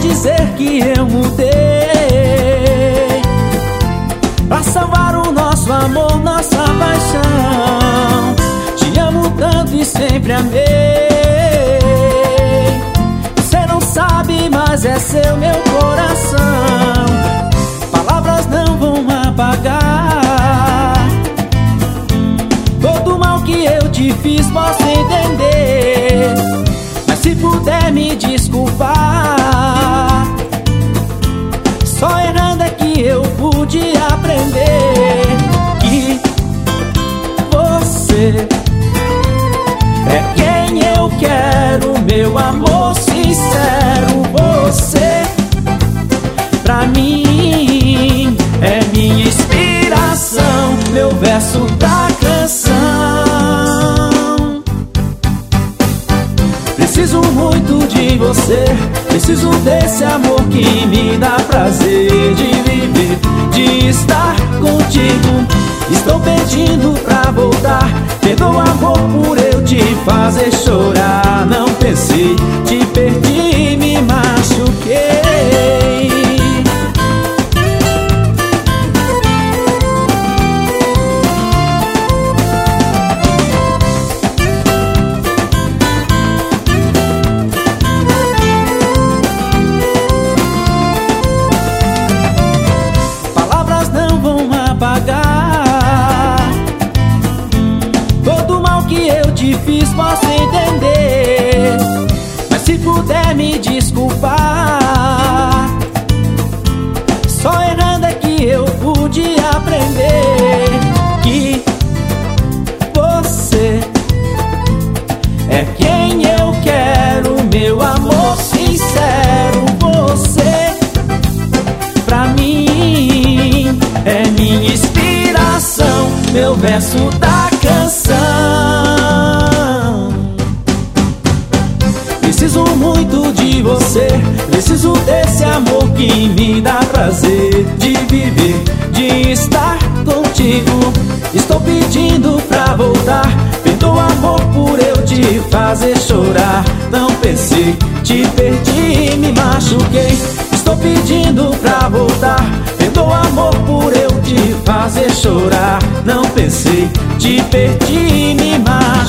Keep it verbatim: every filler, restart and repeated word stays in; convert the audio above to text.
dizer que eu mudei pra salvar o nosso amor, nossa paixão. Te amo tanto e sempre amei. Você não sabe, mas é seu meu coração. Palavras não vão apagar todo o mal que eu te fiz, posso entender. Mas se puder me desculpar, só errando é que eu pude aprender que você é quem eu quero, meu amor sincero. Você, pra mim, é minha inspiração, meu verso da canção. Preciso muito de você, preciso desse amor que me dá prazer de viver, de estar contigo. Estou pedindo pra voltar, perdoa amor por eu te fazer chorar. Não pensei, te perdi, me machuquei. Todo mal que eu te fiz, posso entender. Mas se puder me desculpar, só errando é que eu pude aprender que você é quem eu quero, meu amor sincero. Você, pra mim, é minha inspiração, meu verso da canção. Preciso muito de você, preciso desse amor que me dá prazer de viver, de estar contigo. Estou pedindo pra voltar, perdoa amor por eu te fazer chorar. Não pensei, te perdi, me machuquei. Estou pedindo pra voltar, perdoa amor por eu te fazer chorar. Não pensei, te perdi, me machuquei.